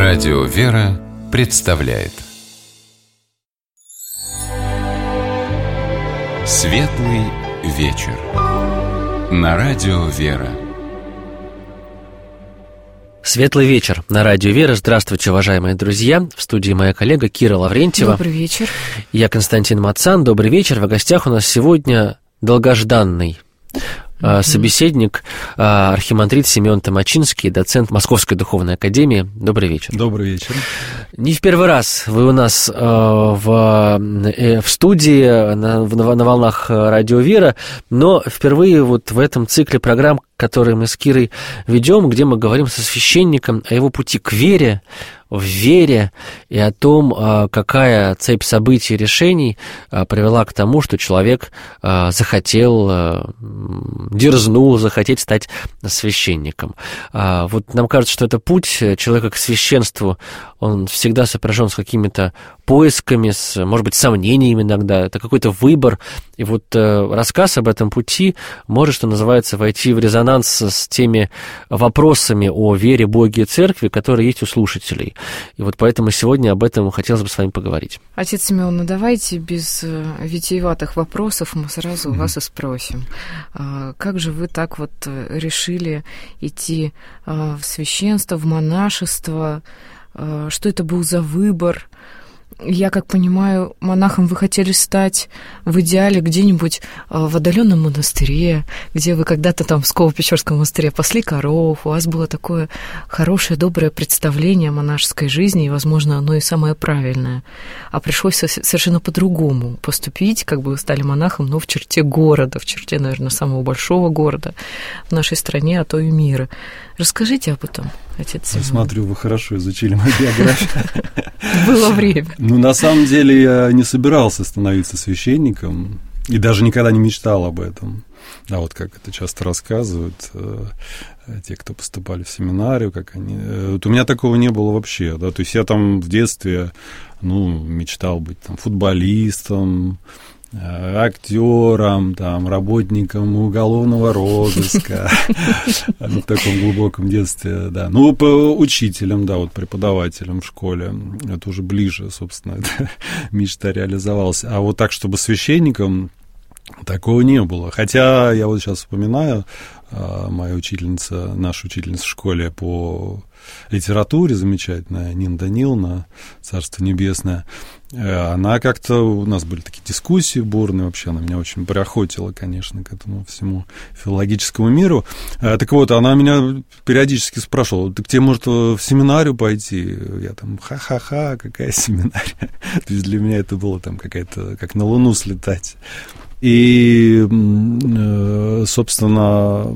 Радио «Вера» представляет Светлый вечер на Радио «Вера». Светлый вечер на Радио «Вера». Здравствуйте, уважаемые друзья. В студии моя коллега Кира Лаврентьева. Добрый вечер. Я Константин Мацан. Добрый вечер. В гостях у нас сегодня долгожданный собеседник, архимандрит Симеон Томачинский, доцент Московской Духовной Академии. Добрый вечер. Добрый вечер. Не в первый раз вы у нас в студии на волнах Радио «Вера», но впервые вот в этом цикле программ, которые мы с Кирой ведем, где мы говорим со священником о его пути к вере, в вере и о том, какая цепь событий и решений привела к тому, что человек захотел, дерзнул захотеть стать священником. Вот нам кажется, что это путь человека к священству, он всегда сопряжен с какими-то поисками, может быть, сомнениями иногда, это какой-то выбор. И вот рассказ об этом пути может, что называется, войти в резонанс с теми вопросами о вере, Боге и Церкви, которые есть у слушателей. И вот поэтому сегодня об этом хотелось бы с вами поговорить. Отец Симеон, ну давайте без витиеватых вопросов мы сразу вас и спросим. Как же вы так вот решили идти в священство, в монашество? Что это был за выбор? Я, как понимаю, монахом вы хотели стать в идеале где-нибудь в отдаленном монастыре, где вы когда-то там в Псково-Печорском монастыре пасли коров, у вас было такое хорошее, доброе представление о монашеской жизни, и, возможно, оно и самое правильное. А пришлось совершенно по-другому поступить, как бы вы стали монахом, но в черте города, в черте, наверное, самого большого города в нашей стране, а то и мира. Расскажите об этом, отец Симеон. Я смотрю, вы хорошо изучили мою биографию. Было время. Ну, на самом деле, я не собирался становиться священником и даже никогда не мечтал об этом. А вот как это часто рассказывают те, кто поступали в семинарию, как они... Вот у меня такого не было вообще, да, то есть я там в детстве, мечтал быть там футболистом, актером, там, работником уголовного розыска, в таком глубоком детстве, да. Учителем, да, вот преподавателем в школе, это уже ближе, собственно, эта мечта реализовалась. А вот так, чтобы священником, такого не было. Хотя я вот сейчас вспоминаю, моя учительница, наша учительница в школе по литературе замечательная, Нина Даниловна, Царство Небесное, она как-то, у нас были такие дискуссии бурные, вообще она меня очень приохотила, конечно, к этому всему филологическому миру. Так вот, она меня периодически спрашивала: ты к тебе, может, в семинарию пойти? Я там, ха-ха-ха, какая семинария? То есть для меня это было там какая-то, как на Луну слетать. И, собственно,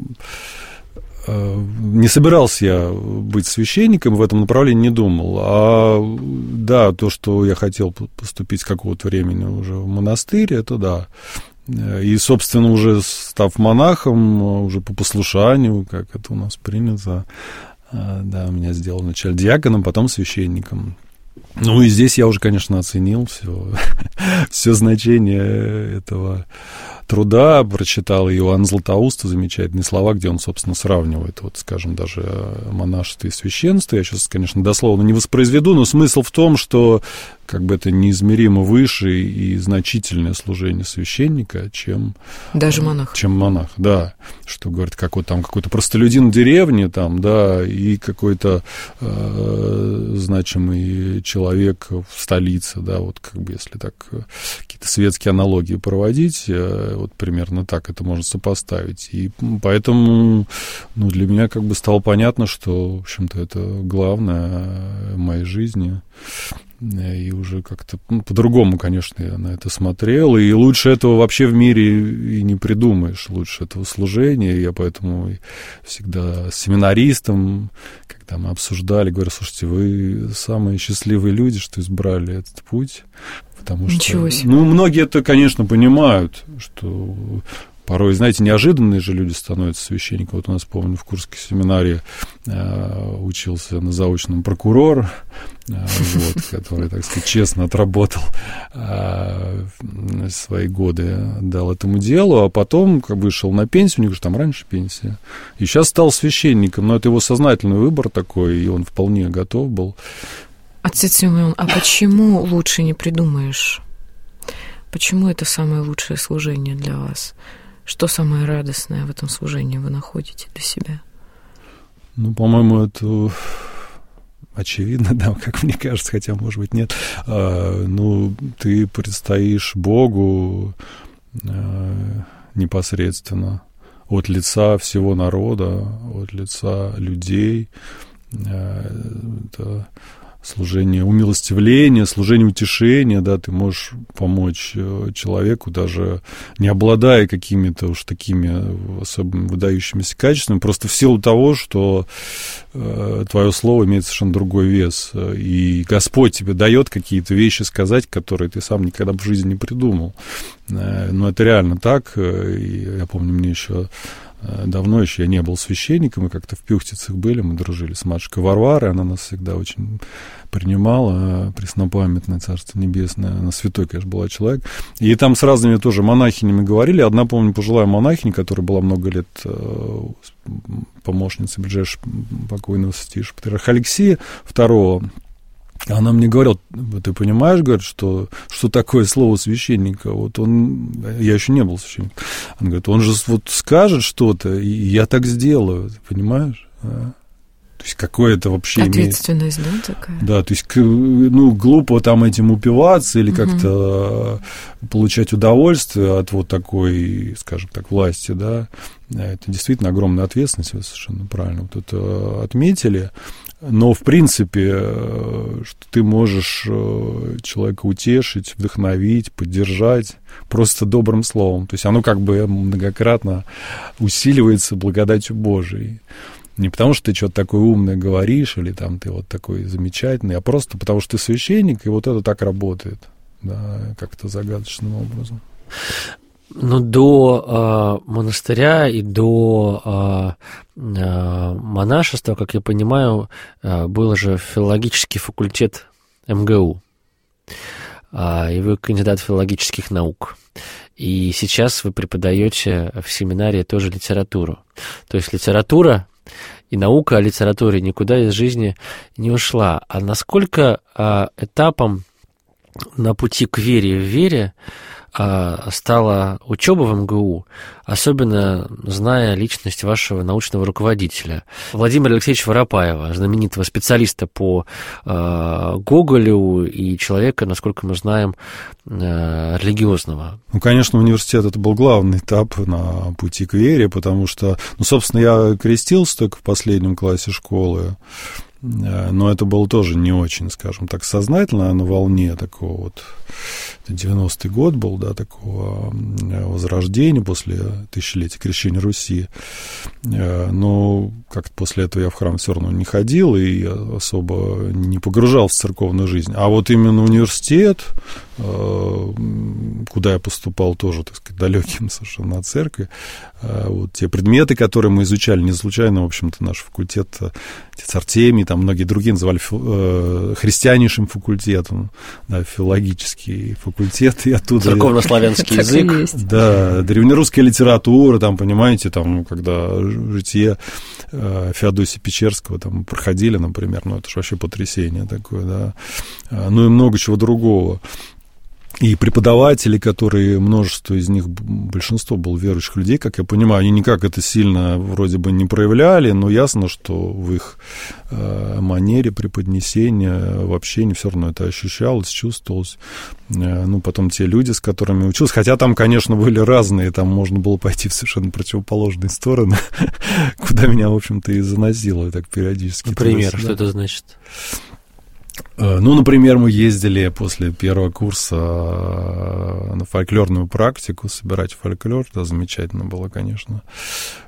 не собирался я быть священником, в этом направлении не думал. А да, то, что я хотел поступить с какого-то времени уже в монастырь, это да. И, собственно, уже став монахом, уже по послушанию, как это у нас принято, да, меня сделали вначале диаконом, потом священником. И здесь я уже, конечно, оценил все значение этого труда, прочитал Иоанн Златоуста, замечательные слова, где он, собственно, сравнивает, вот, скажем, даже монашество и священство. Я сейчас, конечно, дословно не воспроизведу, но смысл в том, что как бы это неизмеримо выше и значительное служение священника, чем... Даже монах. Чем монах, да. Что, говорит, как вот там какой-то простолюдин в деревне, там, да, и какой-то значимый человек в столице, да, вот как бы если так какие-то светские аналогии проводить, вот примерно так это можно сопоставить. И поэтому, для меня как бы стало понятно, что, в общем-то, это главное в моей жизни. И уже как-то по-другому, конечно, я на это смотрел. И лучше этого вообще в мире и не придумаешь, лучше этого служения. Я поэтому всегда с семинаристом, когда мы обсуждали, говорю: слушайте, вы самые счастливые люди, что избрали этот путь. Потому что, ничего себе. многие это, конечно, понимают, что порой, знаете, неожиданные же люди становятся священниками. Вот у нас, помню, в Курской семинарии учился на заочном прокурор, вот, который, так сказать, честно отработал свои годы, дал этому делу, а потом как бы шел на пенсию, у него же там раньше пенсия, и сейчас стал священником, но это его сознательный выбор такой, и он вполне готов был. Отец Симеон, а почему лучше не придумаешь? Почему это самое лучшее служение для вас? Что самое радостное в этом служении вы находите для себя? Ну, по-моему, это очевидно, да, как мне кажется, хотя, может быть, нет. Ну, ты предстоишь Богу непосредственно от лица всего народа, от лица людей. Это служение умилостивления, служение утешения, да, ты можешь помочь человеку, даже не обладая какими-то уж такими особенно выдающимися качествами, просто в силу того, что твое слово имеет совершенно другой вес, и Господь тебе дает какие-то вещи сказать, которые ты сам никогда в жизни не придумал. Но это реально так, и я помню, мне еще давно еще я не был священником, мы как-то в Пюхтицах были, мы дружили с матушкой Варварой, она нас всегда очень принимала, преснопамятное Царство Небесное, она святой, конечно, была человек. И там с разными тоже монахинями говорили. Одна, помню, пожилая монахиня, которая была много лет помощницей ближайшего покойного святейшего патриарха Алексея II, она мне говорила, ты понимаешь, говорит, что такое слово священника? Вот он, я еще не был священником. Она говорит, он же вот скажет что-то, и я так сделаю, ты понимаешь? То есть какое-то вообще ответственность, да, такая? Да, то есть, ну, глупо там этим упиваться или как-то получать удовольствие от вот такой, скажем так, власти, да. Это действительно огромная ответственность, вы совершенно правильно вот это отметили. Но, в принципе, что ты можешь человека утешить, вдохновить, поддержать просто добрым словом. То есть оно как бы многократно усиливается благодатью Божией. Не потому, что ты что-то такое умное говоришь, или там ты вот такой замечательный, а просто потому, что ты священник, и вот это так работает, да, как-то загадочным образом. Ну, до монастыря и до монашества, как я понимаю, был же филологический факультет МГУ, и вы кандидат филологических наук. И сейчас вы преподаете в семинарии тоже литературу. То есть литература и наука о литературе никуда из жизни не ушла. А насколько этапом на пути к вере в вере стала учеба в МГУ, особенно зная личность вашего научного руководителя, Владимира Алексеевича Воропаева, знаменитого специалиста по Гоголю и человека, насколько мы знаем, религиозного? Ну, конечно, университет — это был главный этап на пути к вере, потому что, ну, собственно, я крестился только в последнем классе школы, но это было тоже не очень, скажем так, сознательно, на волне такого вот, 90-й год был, да, такого возрождения после тысячелетия крещения Руси. Но как-то после этого я в храм все равно не ходил и особо не погружался в церковную жизнь. А вот именно университет, куда я поступал тоже, так сказать, далеким совершенно от церкви, вот те предметы, которые мы изучали, не случайно, в общем-то, наш факультет, отец Артемий, там многие другие называли христианейшим факультетом, да, филологический факультет, и оттуда... Церковнославянский язык. Да, древнерусская литература, там, понимаете, там, когда житие Феодосия Печерского там проходили, например, ну, это же вообще потрясение такое, да, ну и много чего другого. И преподаватели, которые, множество из них, большинство было верующих людей, как я понимаю, они никак это сильно вроде бы не проявляли, но ясно, что в их манере преподнесения, в общении все равно это ощущалось, чувствовалось. Ну, потом те люди, с которыми учился, хотя там, конечно, были разные, там можно было пойти в совершенно противоположные стороны, куда меня, в общем-то, и заносило так периодически. Например, что это значит? Ну, например, мы ездили после первого курса на фольклорную практику, собирать фольклор, это замечательно было, конечно.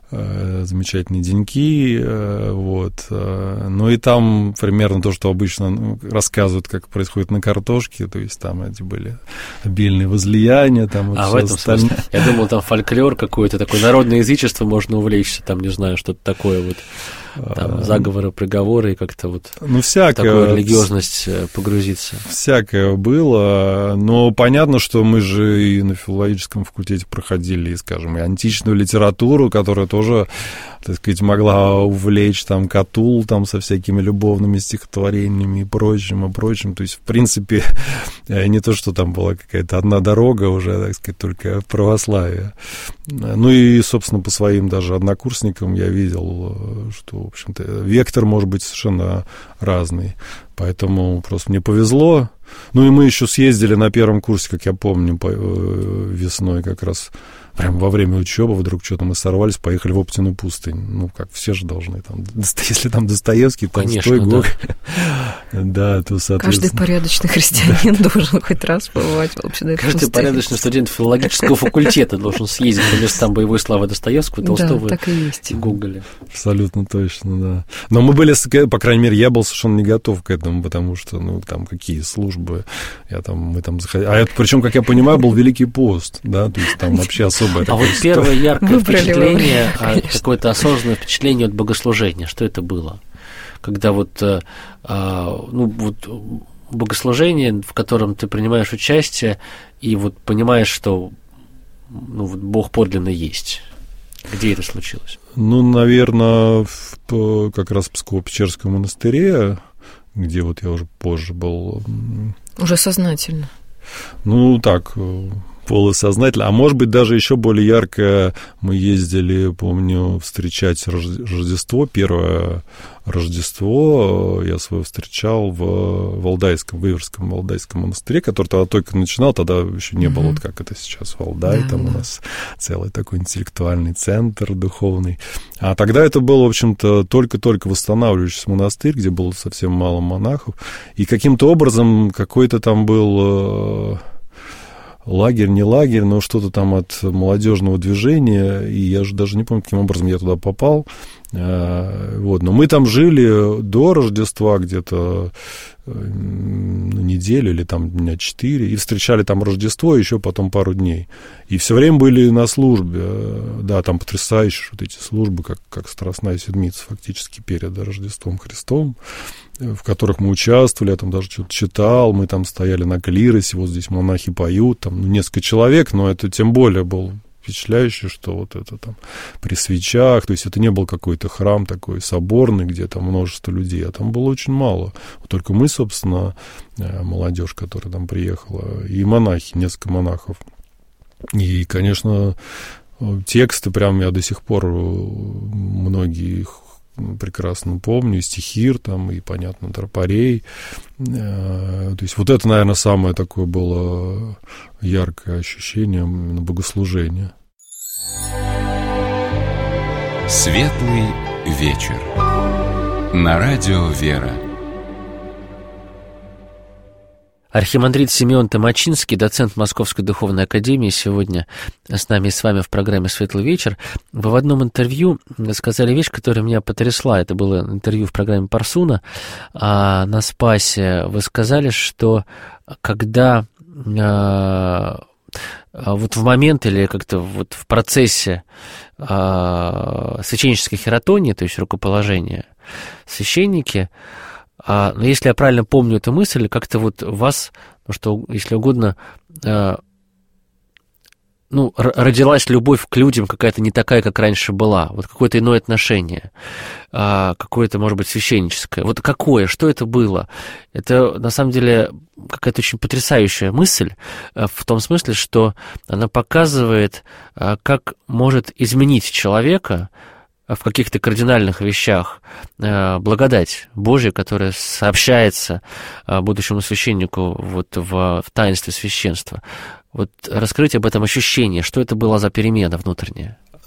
замечательные деньки, вот. Ну и там примерно то, что обычно рассказывают, как происходит на картошке, то есть там эти были обильные возлияния, там вот в этом смысле? Я думал, там фольклор какой-то, такое народное язычество, можно увлечься, там, не знаю, что-то такое вот. Там заговоры, приговоры, и как-то вот всякое, в такую религиозность погрузиться. Всякое было, но понятно, что мы же и на филологическом факультете проходили, скажем, и античную литературу, которая тоже, так сказать, могла увлечь там Катул там со всякими любовными стихотворениями и прочим. То есть, в принципе, не то, что там была какая-то одна дорога уже, так сказать, только православие. Ну и, собственно, по своим даже однокурсникам я видел, что, в общем-то, вектор может быть совершенно разный. Поэтому просто мне повезло. Ну и мы еще съездили на первом курсе, как я помню, весной как раз, прям во время учебы вдруг что-то мы сорвались, поехали в Оптину пустынь. Ну, как все же должны, там, если там Достоевский, Толстой, Гоголь. Да, то, соответственно... Каждый порядочный христианин должен хоть раз побывать в Оптиной пустыне. Каждый порядочный студент филологического факультета должен съездить по местам боевой славы Достоевского, Толстого и Гоголя. Абсолютно точно, да. Но мы были, по крайней мере, я был совершенно не готов к этому, потому что, ну, там, какие службы, мы там заходили. А это, причем, как я понимаю, был Великий пост, да, то есть там вообще особо. А вот первое яркое впечатление, какое-то осознанное впечатление от богослужения, что это было? Когда вот богослужение, в котором ты принимаешь участие, и вот понимаешь, что вот Бог подлинно есть. Где это случилось? Ну, наверное, как раз в Псково-Печерском монастыре, где вот я уже позже был. Уже сознательно. Ну, так, полусознательно. А может быть, даже еще более ярко мы ездили, помню, встречать Рождество. Первое Рождество я свое встречал в Иверском Валдайском монастыре, который тогда только начинал, тогда еще не было, вот как это сейчас Валдай, там у нас целый такой интеллектуальный центр духовный. А тогда это был, в общем-то, только-только восстанавливающийся монастырь, где было совсем мало монахов. И каким-то образом какой-то там был... лагерь, не лагерь, но что-то там от молодежного движения, и я же даже не помню, каким образом я туда попал. Вот. Но мы там жили до Рождества где-то неделю или там дня 4, и встречали там Рождество еще потом пару дней. И все время были на службе. Да, там потрясающие вот эти службы, как Страстная Седмица фактически перед Рождеством Христовым, в которых мы участвовали, я там даже что-то читал, мы там стояли на клиросе, вот здесь монахи поют, там несколько человек, но это тем более был впечатляюще, что вот это там при свечах, то есть это не был какой-то храм такой соборный, где там множество людей, а там было очень мало. Вот только мы, собственно, молодежь, которая там приехала, и монахи, несколько монахов. И, конечно, тексты прям я до сих пор многие их прекрасно помню, и стихир там, и, понятно, тропарей. То есть вот это, наверное, самое такое было яркое ощущение именно богослужения. Светлый вечер. На радио «Вера». Архимандрит Симеон Томачинский, доцент Московской духовной академии, сегодня с нами и с вами в программе «Светлый вечер». Вы в одном интервью сказали вещь, которая меня потрясла. Это было интервью в программе Парсуна на Спасе. Вы сказали, что когда вот в момент или как-то вот в процессе священнической хератонии, то есть рукоположения, священники, но если я правильно помню эту мысль, как-то вот вас, что, если угодно, родилась любовь к людям какая-то не такая, как раньше была, вот какое-то иное отношение, какое-то, может быть, священническое. Вот какое, что это было? Это, на самом деле, какая-то очень потрясающая мысль, в том смысле, что она показывает, как может изменить человека в каких-то кардинальных вещах благодать Божья, которая сообщается будущему священнику вот в таинстве священства. Вот раскрыть об этом ощущение, что это была за перемена внутренняя?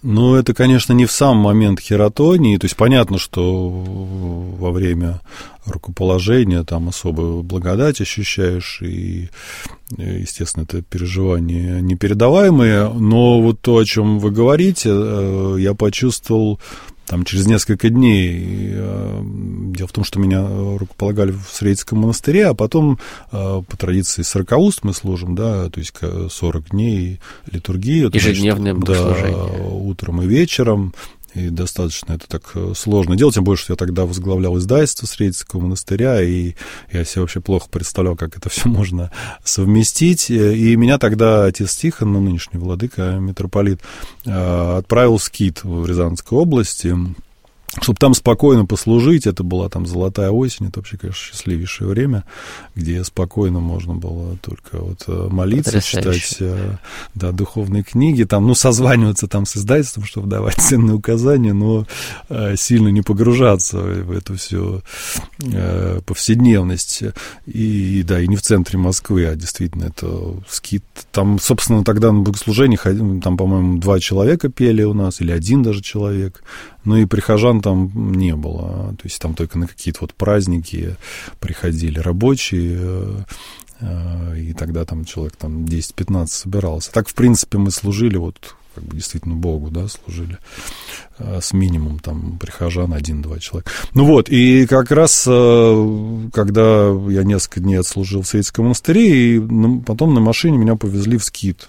Ну, это, конечно, не в сам момент хератонии. То есть понятно, что во время рукоположения там особую благодать ощущаешь, и, естественно, это переживания непередаваемые. Но вот то, о чем вы говорите, я почувствовал там через несколько дней. Дело в том, что меня рукополагали в Сретенском монастыре, а потом по традиции 40 уст мы служим, да, то есть 40 дней литургии. Ежедневное богослужение. Да, утром и вечером. И достаточно это так сложно делать, тем более, что я тогда возглавлял издательство Сретенского монастыря, и я себе вообще плохо представлял, как это все можно совместить. И меня тогда отец Тихон, нынешний владыка, митрополит, отправил в Скит в Рязанской области, чтобы там спокойно послужить. Это была там золотая осень, это вообще, конечно, счастливейшее время, где спокойно можно было только вот молиться, читать, да, духовные книги, там, ну, созваниваться там с издательством, чтобы давать ценные указания, но сильно не погружаться в эту всю повседневность. И да, и не в центре Москвы, а действительно это Скит. Там, собственно, тогда на богослужении, там, по-моему, 2 человека пели у нас, или 1 даже человек. Ну и прихожан там не было, то есть там только на какие-то вот праздники приходили рабочие, и тогда там человек там 10-15 собирался. Так, в принципе, мы служили вот как бы действительно Богу, да, служили с минимум там прихожан 1-2 человека. Ну вот, и как раз, когда я несколько дней отслужил в Сретенском монастыре, и потом на машине меня повезли в Скит.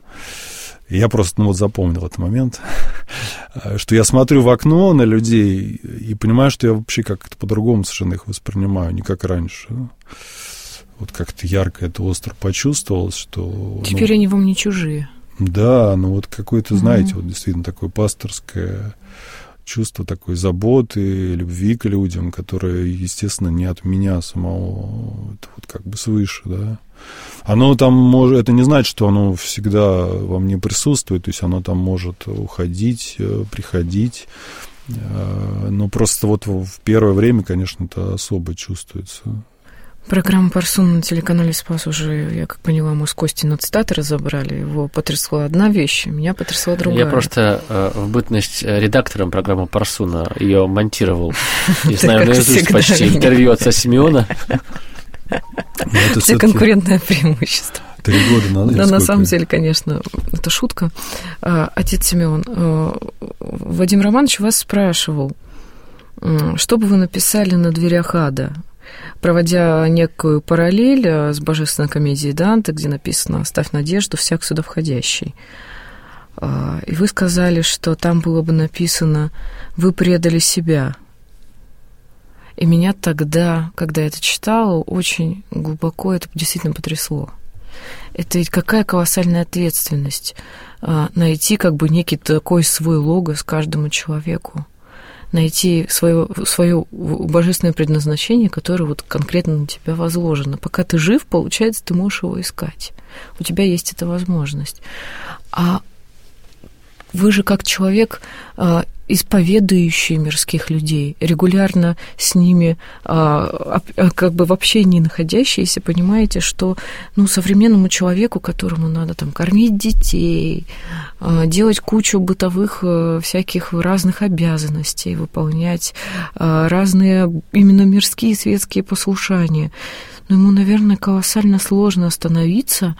И я просто, ну вот, запомнил этот момент, что я смотрю в окно на людей и понимаю, что я вообще как-то по-другому совершенно их воспринимаю, не как раньше. Вот как-то ярко это остро почувствовалось, что... Теперь они вам не чужие. Да, ну вот какое-то, знаете, вот действительно такое пасторское чувство такой заботы, любви к людям, которое, естественно, не от меня самого, это вот как бы свыше, да. Оно там может, это не значит, что оно всегда во мне присутствует, то есть оно там может уходить, приходить, но просто вот в первое время, конечно, это особо чувствуется. Программу «Парсун» на телеканале «Спас» уже, я как поняла, мы с Костей на цитаты разобрали. Его потрясла одна вещь, меня потрясла другая. Я просто в бытность редактором программы «Парсуна» ее монтировал. Не знаю, наизусть почти интервью отца Симеона. Это конкурентное преимущество. 3 года надо. Да, на самом деле, конечно, это шутка. Отец Симеон, Вадим Романович вас спрашивал, что бы вы написали на дверях ада, проводя некую параллель с божественной комедией Данте, где написано «Оставь надежду всяк сюда входящий». И вы сказали, что там было бы написано «Вы предали себя». И меня тогда, когда я это читала, очень глубоко это действительно потрясло. Это ведь какая колоссальная ответственность найти как бы некий такой свой логос каждому человеку, найти свое божественное предназначение, которое вот конкретно на тебя возложено. Пока ты жив, получается, ты можешь его искать. У тебя есть эта возможность. А вы же как человек, исповедующий мирских людей, регулярно с ними как бы в общении находящиеся, понимаете, что современному человеку, которому надо там кормить детей, делать кучу бытовых всяких разных обязанностей, выполнять разные именно мирские светские послушания, ему, наверное, колоссально сложно остановиться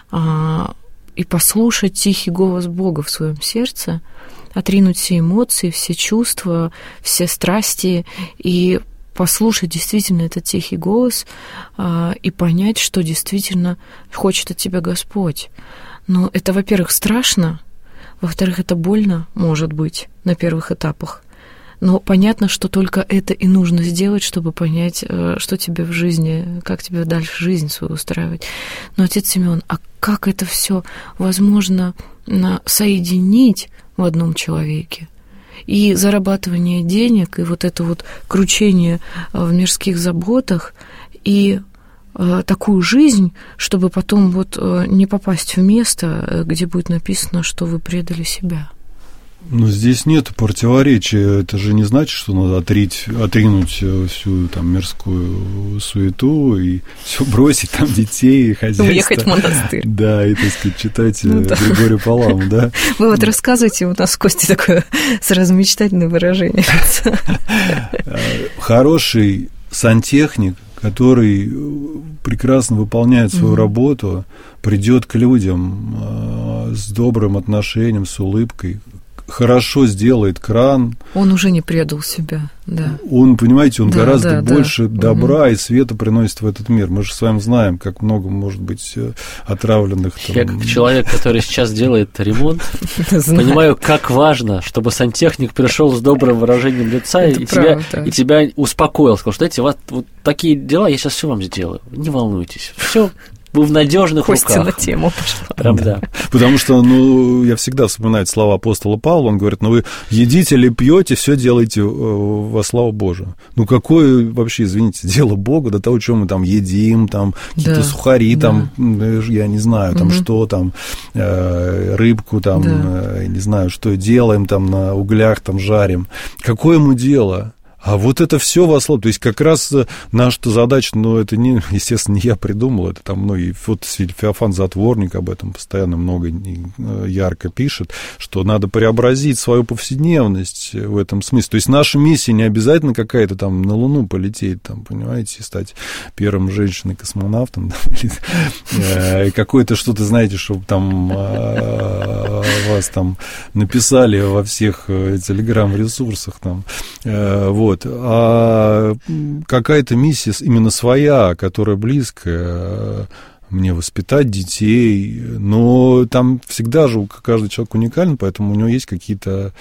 и послушать тихий голос Бога в своем сердце, отринуть все эмоции, все чувства, все страсти и послушать действительно этот тихий голос и понять, что действительно хочет от тебя Господь. Но это, во-первых, страшно, во-вторых, это больно, может быть, на первых этапах. Но понятно, что только это и нужно сделать, чтобы понять, что тебе в жизни, как тебе дальше жизнь свою устраивать. Но, отец Симеон, а как это все возможно соединить в одном человеке? И зарабатывание денег, и вот это вот кручение в мирских заботах, и такую жизнь, чтобы потом вот не попасть в место, где будет написано, что вы предали себя. Но здесь нет противоречия. Это же не значит, что надо отринуть всю там мирскую суету и все бросить, там детей, хозяйство. Уехать в монастырь. Да, и, так сказать, читать Григория Паламу, да. Вы вот рассказываете, у нас в Косте такое сразу мечтательное выражение. Хороший сантехник, который прекрасно выполняет свою работу, придет к людям с добрым отношением, с улыбкой, хорошо сделает кран. Он уже не предал себя, да. Он, понимаете, он гораздо больше добра и света приносит в этот мир. Мы же с вами знаем, как много может быть отравленных. Я как человек, который сейчас делает ремонт, понимаю, как важно, чтобы сантехник пришел с добрым выражением лица и тебя успокоил, сказал, что знаете, у вас вот такие дела, я сейчас все вам сделаю, не волнуйтесь, все. Вы в надежных руках. Костина тема пошла. Прям, да. Потому что, я всегда вспоминаю слова апостола Павла, он говорит, вы едите или пьете, все делаете во славу Божию. Какое вообще, извините, дело Бога до того, что мы там едим, там какие-то сухари, там, я не знаю, там что там, рыбку там, не знаю, что делаем там на углях, там жарим. Какое ему дело? А вот это все во славу. То есть как раз наша задача, это не, естественно, не я придумал, это там многие, вот Феофан Затворник об этом постоянно много ярко пишет, что надо преобразить свою повседневность в этом смысле. То есть наша миссия не обязательно какая-то там на Луну полететь, там, понимаете, стать первым женщиной-космонавтом, или какое-то что-то, знаете, чтобы там вас там написали во всех телеграм-ресурсах там, вот. А какая-то миссия именно своя, которая близкая мне, воспитать детей, но там всегда же каждый человек уникален, поэтому у него есть какие-то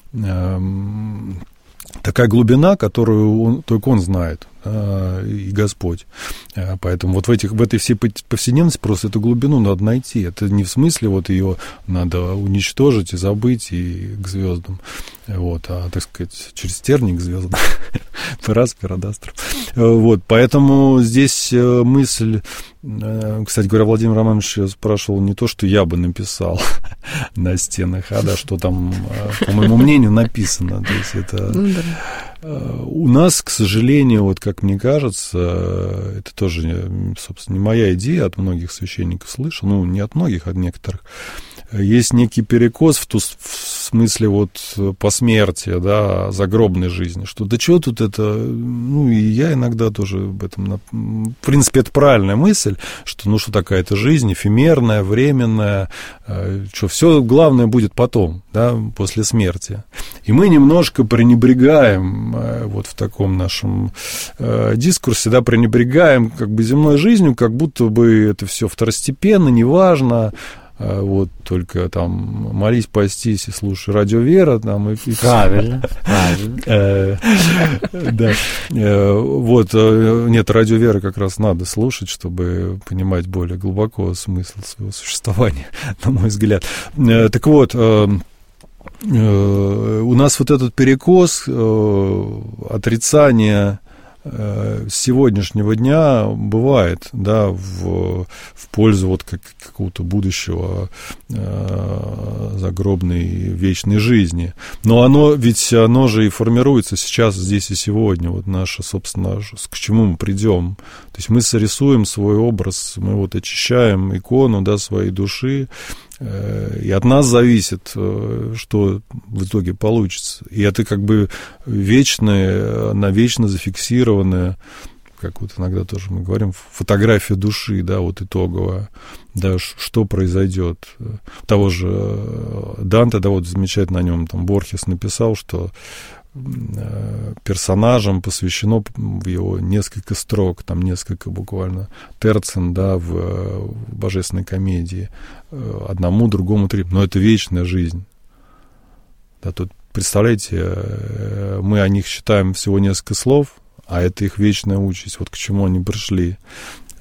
такая глубина, которую только он знает, и Господь. Поэтому вот в этой всей повседневности просто эту глубину надо найти. Это не в смысле вот ее надо уничтожить и забыть и к звездам, вот, а, так сказать, через терник к звездам. Пера Дастер. Вот, поэтому здесь мысль, кстати говоря, Владимир Романович спрашивал не то, что я бы написал на стенах, а да, что там, по моему мнению, написано. То есть это... У нас, к сожалению, вот как мне кажется, это тоже, собственно, не моя идея, от многих священников слышал, не от многих, а от некоторых, есть некий перекос в смысле вот посмертия, да, загробной жизни, что да чего тут это, и я иногда тоже об этом, в принципе, это правильная мысль, что, что такая-то жизнь, эфемерная, временная, что все главное будет потом, да, после смерти. И мы немножко пренебрегаем вот в таком нашем дискурсе, да, пренебрегаем как бы земной жизнью, как будто бы это все второстепенно, неважно, вот только там молись, постись и слушай радио Вера там и правильно. Да. Вот нет, радио Вера как раз надо слушать, чтобы понимать более глубоко смысл своего существования, на мой взгляд. Так вот, у нас вот этот перекос, отрицание сегодняшнего дня бывает, да, в пользу вот какого-то будущего загробной вечной жизни. Но оно же и формируется сейчас, здесь и сегодня. Вот наше, собственно, к чему мы придем. То есть мы срисуем свой образ, мы вот очищаем икону, да, своей души, и от нас зависит, что в итоге получится. И это как бы вечное, навечно зафиксированное, как вот иногда тоже мы говорим, фотография души, да, вот итоговая, да, что произойдет. Того же Данте, да, вот замечательно о нем там Борхес написал, что персонажам посвящено в его несколько строк, там несколько буквально терцин, да, в божественной комедии, одному, другому, третьему, но это вечная жизнь. Да, тут, представляете, мы о них считаем всего несколько слов, а это их вечная участь, вот к чему они пришли.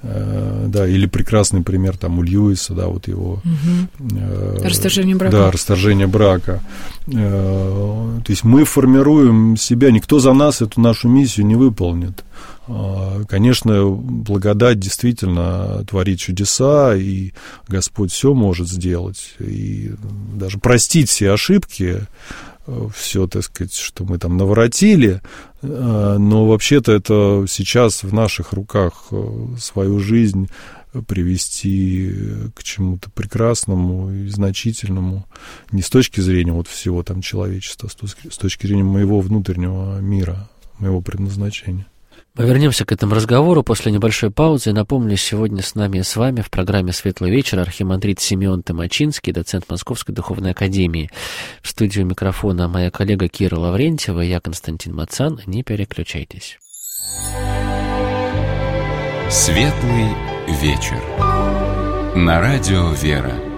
Да, или прекрасный пример там у Льюиса, да, вот его... Расторжение брака. Да, расторжение брака. То есть мы формируем себя, никто за нас эту нашу миссию не выполнит. Конечно, благодать действительно творит чудеса, и Господь все может сделать, и даже простить все ошибки, все, так сказать, что мы там наворотили, но вообще-то это сейчас в наших руках свою жизнь привести к чему-то прекрасному и значительному, не с точки зрения вот всего там человечества, а с точки зрения моего внутреннего мира, моего предназначения. Мы вернемся к этому разговору после небольшой паузы. Напомню, сегодня с нами и с вами в программе «Светлый вечер» архимандрит Симеон Томачинский, доцент Московской духовной академии. В студию микрофона моя коллега Кира Лаврентьева, я Константин Мацан. Не переключайтесь. «Светлый вечер» на радио «Вера».